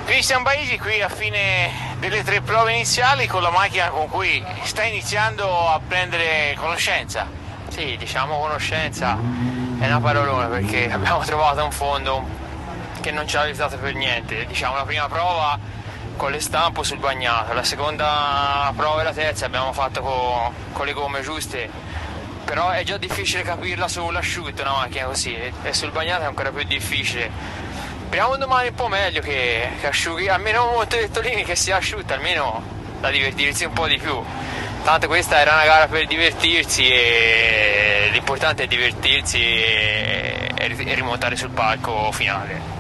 Christian Baisi qui a fine delle 3 prove iniziali con la macchina con cui sta iniziando a prendere conoscenza. Sì, diciamo conoscenza è una parolona perché abbiamo trovato un fondo che non ci ha aiutato per niente. Diciamo la prima prova con le stampo sul bagnato, la seconda prova e la terza abbiamo fatto con le gomme giuste, però è già difficile capirla sull'asciutto una macchina così e sul bagnato è ancora più difficile. Speriamo domani un po' meglio che asciughi, almeno un motorettolini che sia asciutta, almeno da divertirsi un po' di più. Tanto questa era una gara per divertirsi e l'importante è divertirsi e rimontare sul palco finale.